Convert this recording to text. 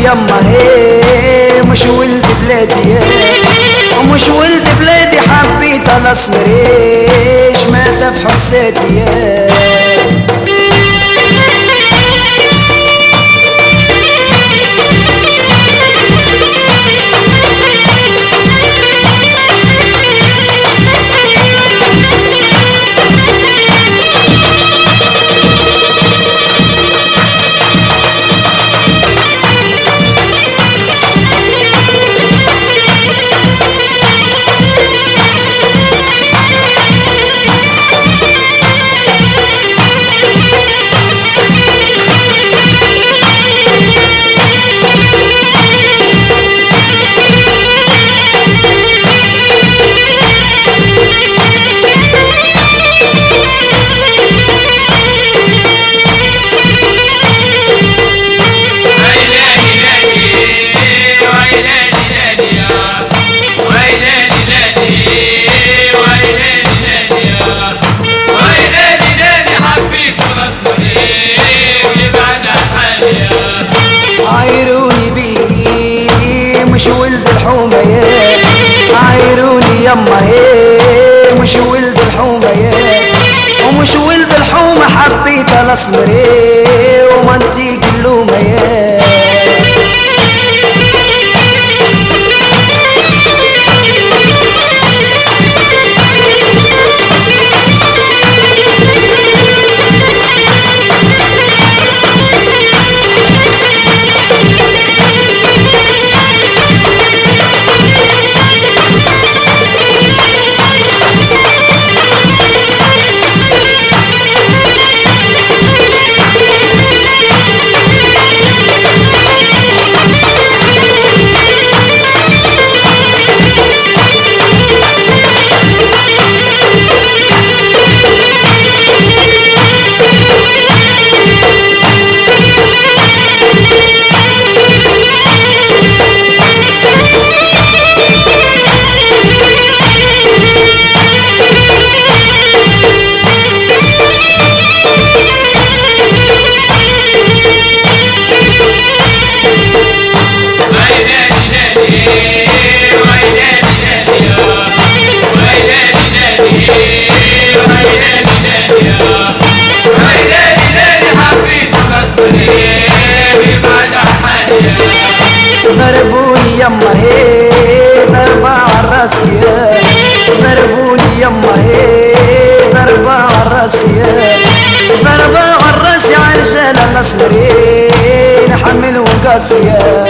يما هي مش ولد بلادي ومش ولد بلادي حبيت الاسمريش مات في حساتي عايروني بيه مش ولد الحومة عايروني يما هي مش ولد الحومة ومش ولد الحومة حبيت الاسمري ومنتيك اللومة ضربوني يما هي ضربة عالراس ضربوني يما هي ضربة عالراس ضربة عالراس عالرجال الاسمرين حمل وقاسية